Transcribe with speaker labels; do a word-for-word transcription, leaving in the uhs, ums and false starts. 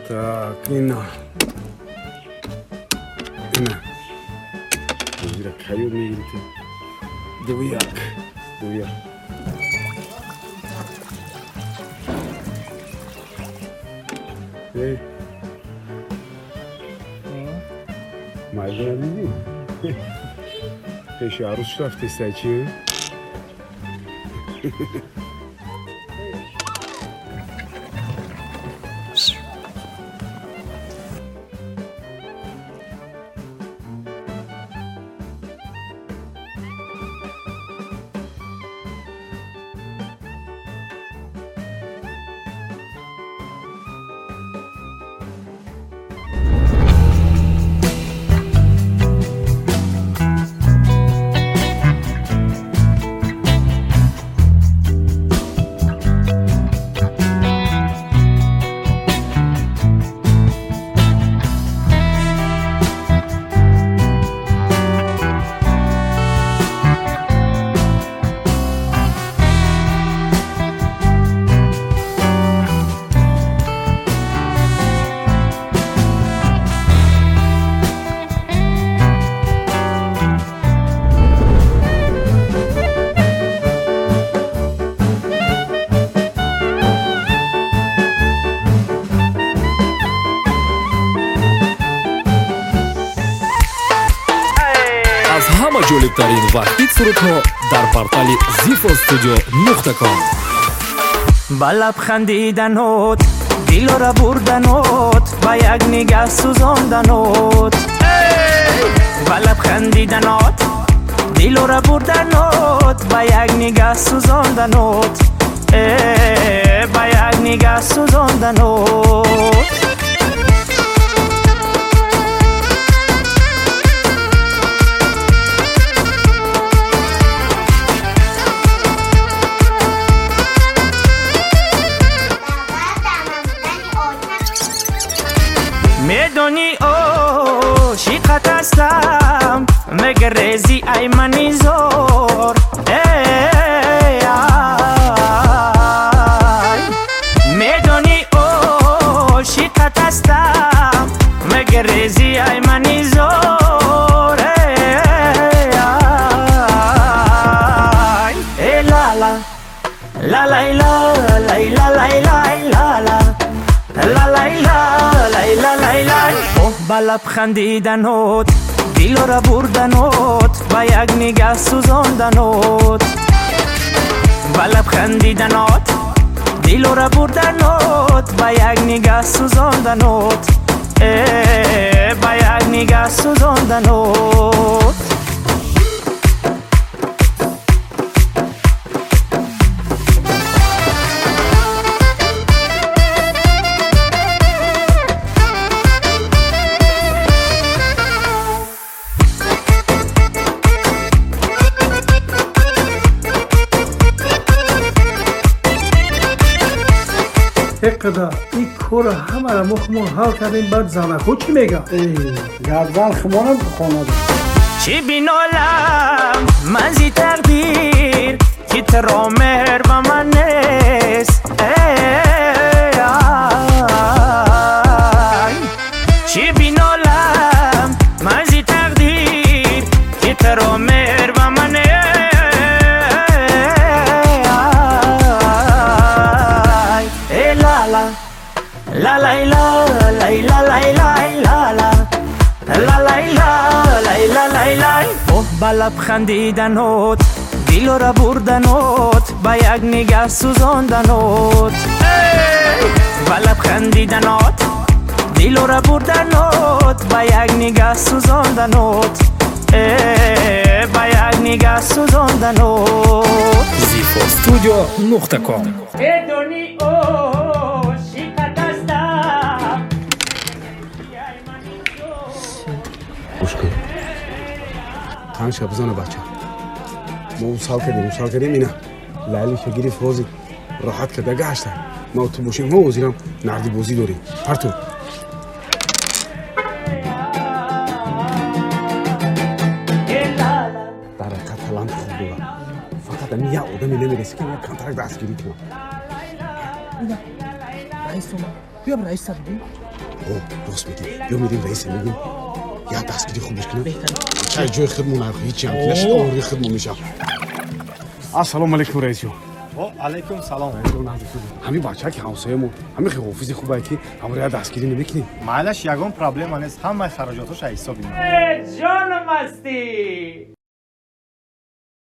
Speaker 1: Так, اینا اینا زیرا کایو میگیری که دویاک دویاک ای مایزو ندیدی؟ پیش عروس رفتی سایچی؟
Speaker 2: ҷолибтарин ва ҳит сурудҳо дар портали зифо студио нуқта ком.
Speaker 3: ба лаб хандиданот дилора бурданот ба як нигаҳ сӯзонданот ба лаб хандиданот дилора бурданот ба як нигаҳ сӯзонданот ба як нигаҳ сӯзонданот медони ошиқат ҳастам мегрези ай мани зор медони ошиқат ҳастам мегрези ай мани зор лала лалайла лайла лайлайлала лалайла лайла лайлай ба лаб хандиданот дилора бурданот ба як нигаҳ сӯзонданот ба лаб хандиданот дилора бурданот ба як нигаҳ сӯзонданот ба як нигаҳ сӯзонданот
Speaker 4: اقدا این کار همه را مخمون حل کردیم بعد زنکو چی میگه؟
Speaker 1: گردن خمانم خونه ده
Speaker 3: چی بینالم منزی تقدیر که ترا مهر و من نیست چی بینالم منزی تقدیر که ترا مهر و من نیست La la la la la la la la la la la la la اوه با لب خندیدنوت دلو را بردنوت با یک نگاه سوزاندنوت با لب خندیدنوت دلو را بردنوت با یک نگاه سوزاندنوت با یک نگاه سوزاندنوت
Speaker 2: زیفو استودیو نقطه کام
Speaker 1: گوش کن تنشا بزنه بچه ما اوصال کردیم اوصال کردیم اینا لیلی شگیری فوزی راحت کرده گشته ما تو باشیم ما وزیرم نردی بازی داریم پرتو در حقیقت تلنت خوب داره فقط امی یه آدمی نمیرسی که یک کنترک دستگیری کنم
Speaker 4: اینا رئیس اومد بیا رئیس سر بیم
Speaker 1: اوه راست میگی بیا میریم رئیس میگیم یا دستگیری خوبش کنه چه جای خودمون نرخ هیچی هم کلش آوردی خودمون میشم السلام علیکم رئیس جون
Speaker 5: علیکم سلام
Speaker 1: همین بچه که همسایه‌مون همین خیلی حافظی خوبه که همون دستگیری نمیکنیم
Speaker 5: معلش یگان پرابلم نیست همه خراجاتش حسابی
Speaker 3: جان مستی